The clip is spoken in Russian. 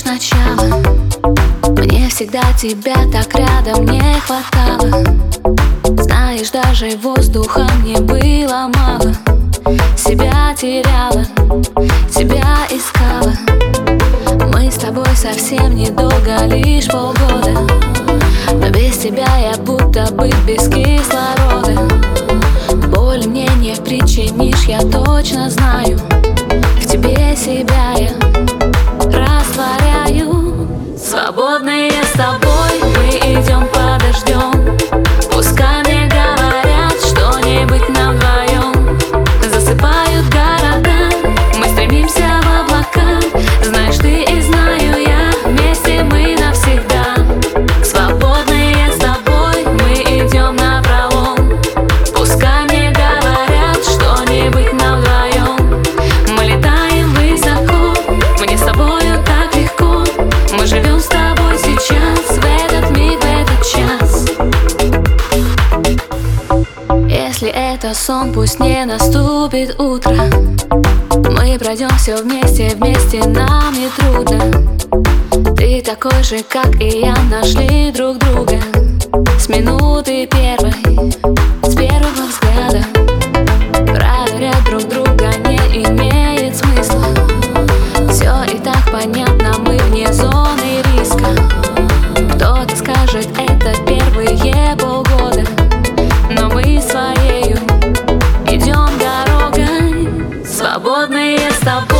лишь начало. Мне всегда тебя так рядом не хватало. Знаешь, даже воздуха мне было мало. Себя теряла, тебя искала. Мы с тобой совсем недолго, лишь полгода. Но без тебя я будто бы без кислорода. Боль мне не причинишь, я точно знаю. В тебе себя я растворяю. Свободные с тобой мы идем подождем. Пускай мне говорят что-нибудь нам вдвоем. Засыпают города, мы стремимся в облака. Знаешь ты и знаю я, вместе мы навсегда. Свободные с тобой мы идем напролом. Пускай мне говорят что-нибудь нам вдвоем. Мы летаем высоко, мне с тобою так легко. Мы живем с тобой сейчас, в этот миг, в этот час. Если это сон, пусть не наступит утро. Мы пройдем все вместе, вместе нам не трудно. Ты такой же, как и я, нашли друг друга с минуты первой, с первого взгляда. Проверять друг друга не имеет смысла. Все и так понятно, мы вне зоны риска. Кто-то скажет, это первые полгода, но мы своею идем дорогой. Свободные с тобой